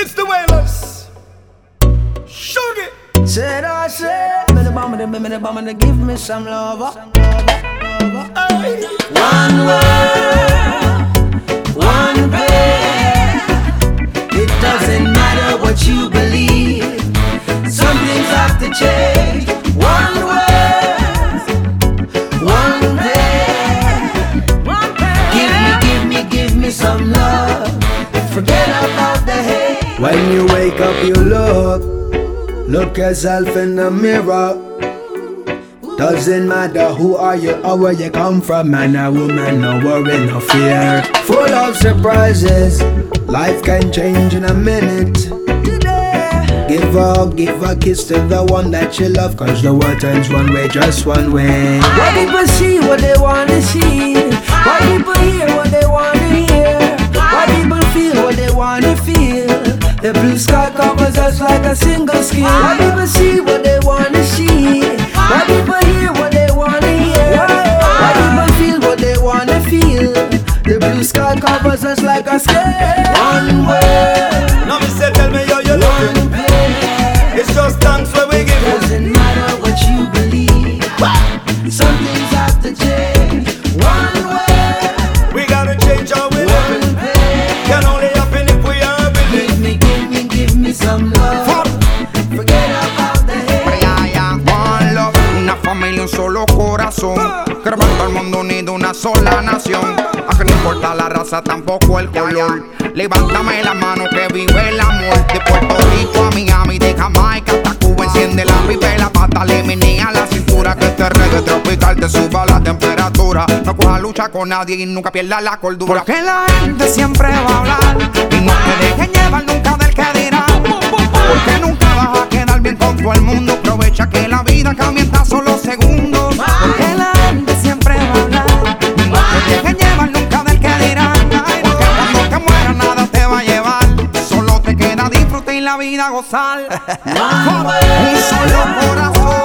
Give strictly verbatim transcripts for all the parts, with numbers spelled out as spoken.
It's the Wailers. Sugar. Said I said, me the bomb, me the bomb, me give me some love. One world, one prayer. It doesn't matter what you believe. Some things have to change. One world, one prayer. Give me, give me, give me some love. Forget about the hate. When you wake up, you look. Look yourself in the mirror. Doesn't matter who are you or where you come from. Man or woman, no worry, no fear. Full of surprises. Life can change in a minute. Give a, give a kiss to the one that you love. Cause the world turns one way, just one way. Why people see what they wanna see? Why people hear what they wanna hear? Why people feel what they wanna feel? The blue sky covers us like a single skin. Why people see what they wanna see? Why people hear what they wanna hear? Why people feel what they wanna feel? The blue sky covers us like a skin. One word. Now me say, tell me how you looking. It's just thanks where we give it. Doesn't matter what you believe. Some things have to change. One word. We gotta change how we live. Can only happen if we are believing. Give me, give me, give me some love. Forget about the hate. Yeah, yeah, one love, una familia, un solo corazón. Queremos todo el mundo unido, una sola nación. A que no importa la raza, tampoco el color. Levántame la mano que vive el amor. De Puerto Rico a Miami, de Jamaica hasta Cuba. Enciende la pipa y la pata, le menea la cintura. Que este reggae tropical te suba la temperatura. No coja lucha con nadie y nunca pierda la cordura. Porque la gente siempre va a hablar y no te dejen llevar nunca del que dirán. Porque nunca vas a quedar bien con todo el mundo. Aprovecha que la vida cambia en tan solo segundos. Porque la gente siempre va a hablar y no te dejen llevar nunca del que dirán. Ay, porque cuando te mueras nada te va a llevar. Solo te queda disfrutar y la vida gozar. Un solo corazón,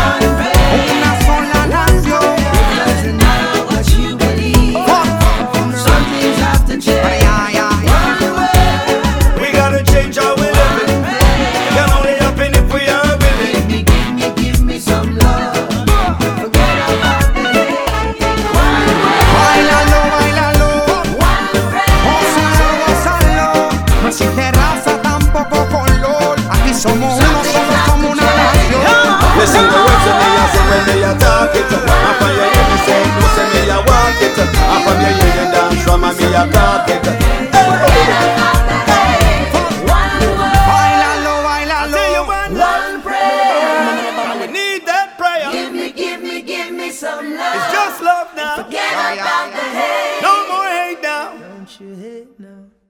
una sola nación. Doesn't matter what you believe. Some things have to change. Ay, ay, ay. One word. We gotta change how we live. Can only happen if we are believing. Give me, give me, give me some love. Forget about the hate. One word. Bailalo, bailalo, One prayer. gózalo, gózalo. No existe raza, tampoco color. Aquí somos uno, somos como una nación. Listen to words of me, I say when they attack it. And from your hear me say, you say me I walk it. And from your hear you dance from me I crack it. One word. Bailalo, I bailalo. tell you one, One prayer. we need that prayer. Give me, give me, give me some love. It's just love now. Forget about the hate. No more hate now. Don't you hate now.